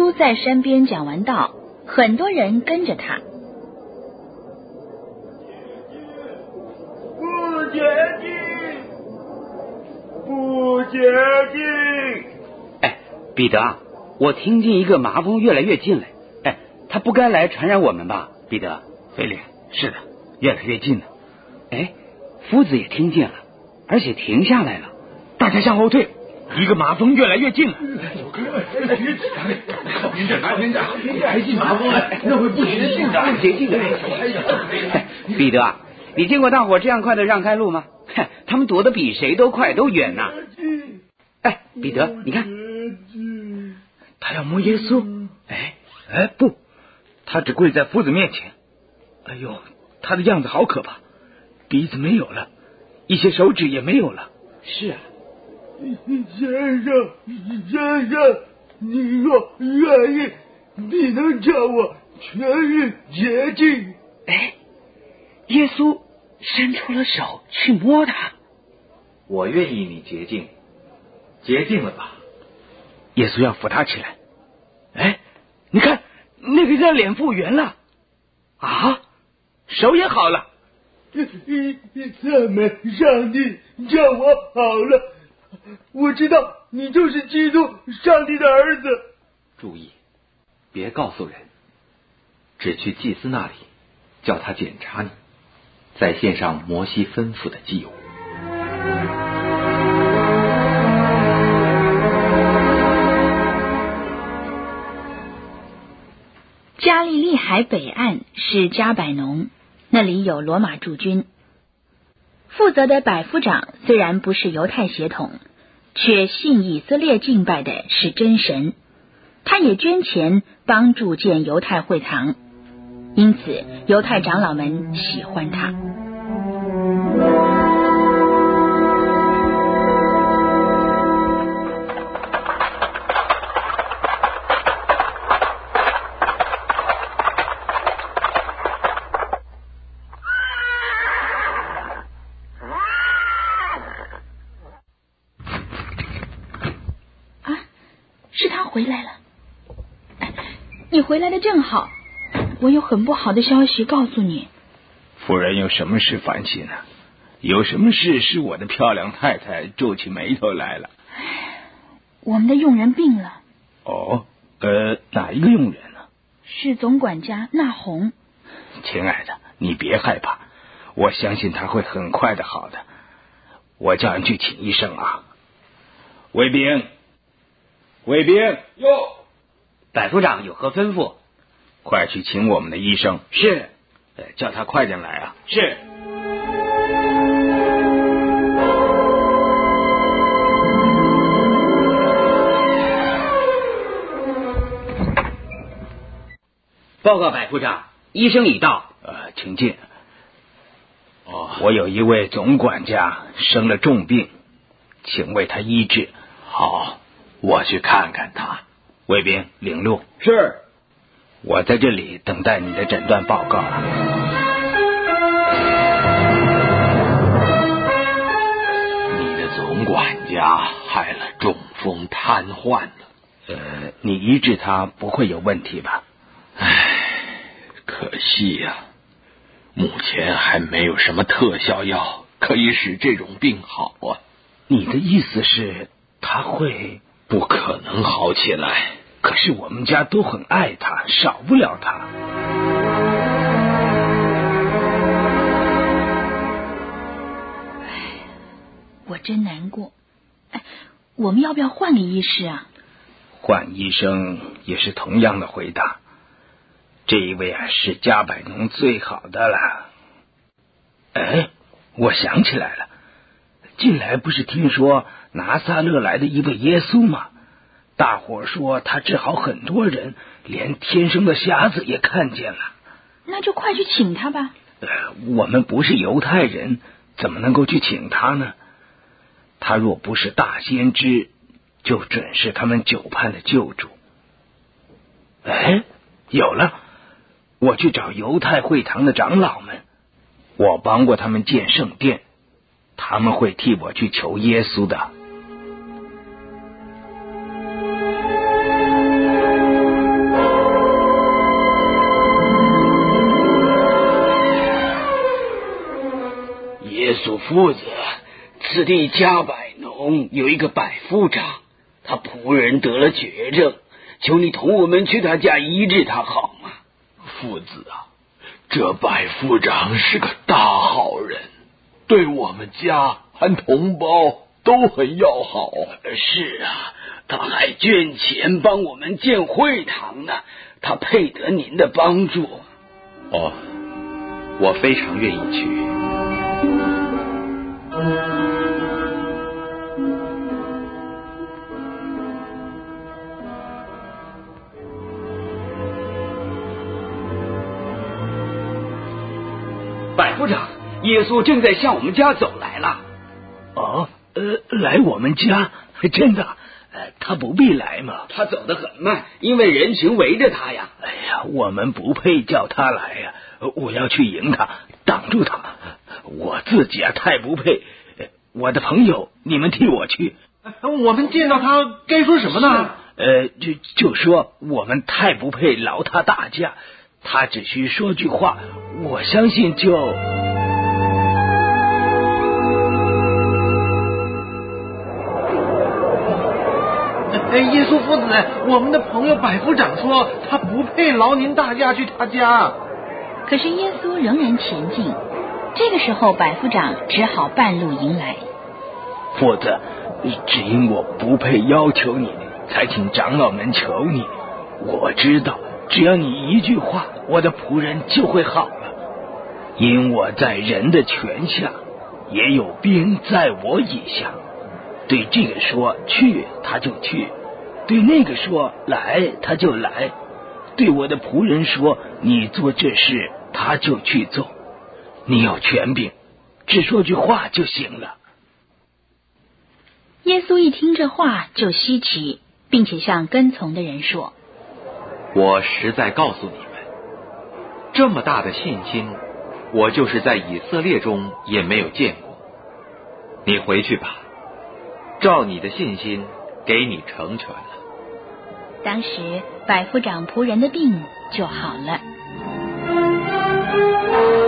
稣在山边讲完道，很多人跟着他。 不洁净，不洁净！ 哎，彼得，我听见一个麻风越来越近了。哎，他不该来传染我们吧？彼得， 菲利，是的，越来越近了。 哎，夫子也听见了，而且停下来了。 大家向后退，一个麻风越来越近了。 您这还进麻风了，那会不洁净的， 不洁净的。彼得啊，你见过大伙这样快的让开路吗？他们躲得比谁都快，都远呐。哎，彼得，你看， 他要摸耶稣。哎，不，他只跪在夫子面前。哎呦，他的样子好可怕，鼻子没有了，一些手指也没有了。 是啊。 先生，你若愿意，你能叫我痊愈洁净。 哎，耶稣伸出了手去摸他。 我愿意你洁净，洁净了吧。 耶稣要扶他起来。哎，你看那个人脸复原了啊，手也好了。 赞美上帝，叫我好了。我知道你就是基督，上帝的儿子。 注意，别告诉人，只去祭司那里，叫他检查你，再献上摩西吩咐的祭物。 加利利海北岸是加百农，那里有罗马驻军。负责的百夫长虽然不是犹太血统，却信以色列敬拜的是真神，他也捐钱帮助建犹太会堂，因此犹太长老们喜欢他。是他回来了，你回来的正好，我有很不好的消息告诉你。 夫人有什么事烦心呢？有什么事使我的漂亮太太皱起眉头来了？ 我们的佣人病了。 哦，哪一个佣人呢？ 是总管家纳红。 亲爱的，你别害怕，我相信他会很快的好的。我叫人去请医生啊。卫兵， 哟，百夫长有何吩咐？ 快去请我们的医生。 是。 叫他快点来啊。 是。报告百夫长，医生已到。 请进。我有一位总管家生了重病，请为他医治。 好，我去看看他。 卫兵领路。 是。 我在这里等待你的诊断报告了。 你的总管家害了中风瘫痪了。 你医治他不会有问题吧？ 可惜呀，目前还没有什么特效药可以使这种病好啊。 你的意思是他会？ 不可能好起来。 可是我们家都很爱他，少不了他。 我真难过。我们要不要换个医师啊？ 换医生也是同样的回答。这一位啊是加百农最好的了。我想起来了，近来不是听说拿撒勒来的一位耶稣吗？大伙说他治好很多人，连天生的瞎子也看见了。 那就快去请他吧。 我们不是犹太人，怎么能够去请他呢？他若不是大先知，就准是他们久盼的救主。有了，我去找犹太会堂的长老们，我帮过他们建圣殿，他们会替我去求耶稣的。 耶稣夫子，此地加百农有一个百夫长，他仆人得了绝症，求你同我们去他家医治他好吗？ 夫子啊，这百夫长是个大好人，对我们家和同胞都很要好。 是啊，他还捐钱帮我们建会堂呢，他配得您的帮助。 哦，我非常愿意去。 百夫长，耶稣正在向我们家走来了。 哦，来我们家？真的？他不必来嘛。 他走得很慢，因为人群围着他呀。 哎呀，我们不配叫他来呀！我要去迎他，挡住他。我自己太不配。我的朋友，你们替我去。 我们见到他该说什么呢？ 就说我们太不配劳他大驾，他只需说句话，我相信就。 耶稣夫子，我们的朋友百夫长说他不配劳您大驾去他家。 可是耶稣仍然前进，这个时候百夫长只好半路迎来。 夫子，只因我不配要求你，才请长老们求你。我知道只要你一句话，我的仆人就会好了。因我在人的权下，也有兵在我以下。对这个说去，他就去；对那个说来，他就来；对我的仆人说你做这事，他就去做。你有权柄，只说句话就行了。 耶稣一听这话就稀奇，并且向跟从的人说： 我实在告诉你们，这么大的信心，我就是在以色列中也没有见过。你回去吧，照你的信心给你成全了。 当时百夫长仆人的病就好了。